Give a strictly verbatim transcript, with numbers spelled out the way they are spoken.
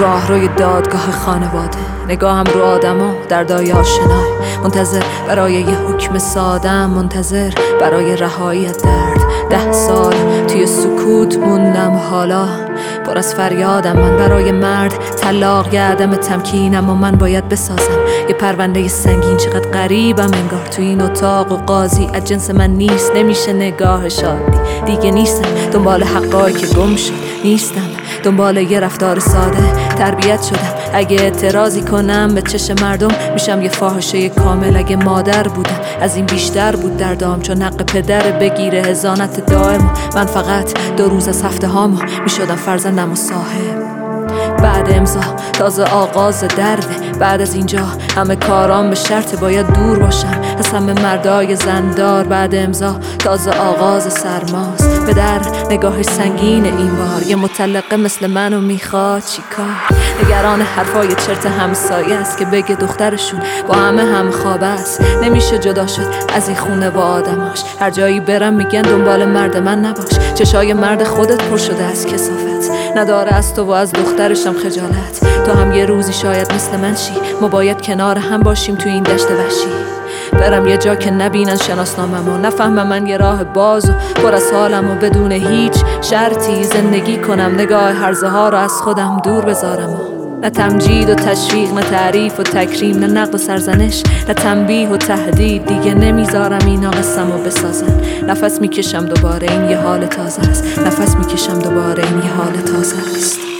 راهروی دادگاه خانواده، نگاهم رو آدما دردای آشنای، منتظر برای یه حکم سادم، منتظر برای رهایی از درد. ده سال توی سکوت موندم، حالا پر از فریادم. من برای مرد طلاق یه عدم تمکینم و من باید بسازم یه پرونده سنگین. چقدر غریبم انگار تو این اتاق و قاضی از جنس من نیست. نمیشه نگاه شادی دیگه نیستم دنبال حقایی که گم شد، نیستم دنبال یه رفتار ساده. تربیت شدم اگه اعتراضی کنم به چشم مردم میشم یه فاحشه کامل. اگه مادر بودم از این بیشتر بود دردام، چون حق پدر بگیره هزانت دائم. من فقط دو روز از هفته هامو میشدم فرزندم و صاحب. بعد امضا تازه آغاز درده، بعد از اینجا همه کارام به شرط باید دور باشم از همه مردای زندار. بعد امضا تازه آغاز سرماست، به در نگاهش سنگین این بار. یه مطلقه مثل منو میخواد چیکار؟ نگران حرفای چرت همسایه است که بگه دخترشون با همه هم خواب است. نمیشه جدا شد از این خونه با آدماش، هر جایی برم میگن دنبال مرد من نباش. چشای مرد خودت پر شده از کثافت، نداره از تو و از دخترشم خجالت. تو هم یه روزی شاید مثل من شی، ما باید کنار هم باشیم تو این دشت وحشی. برم یه جا که نبینن شناسناممو، نفهمم من یه راه باز و پر از حالم و بدون هیچ شرطی زندگی کنم. نگاه هرزه ها رو از خودم دور بذارم و نه تمجید و تشویق، نه تعریف و تکریم، نه نقد و سرزنش، نه تنبیه و تهدید. دیگه نمیذارم اینا قصه‌مو بسازن. نفس میکشم دوباره این یه حال تازه است، نفس میکشم دوباره این یه حال تازه است.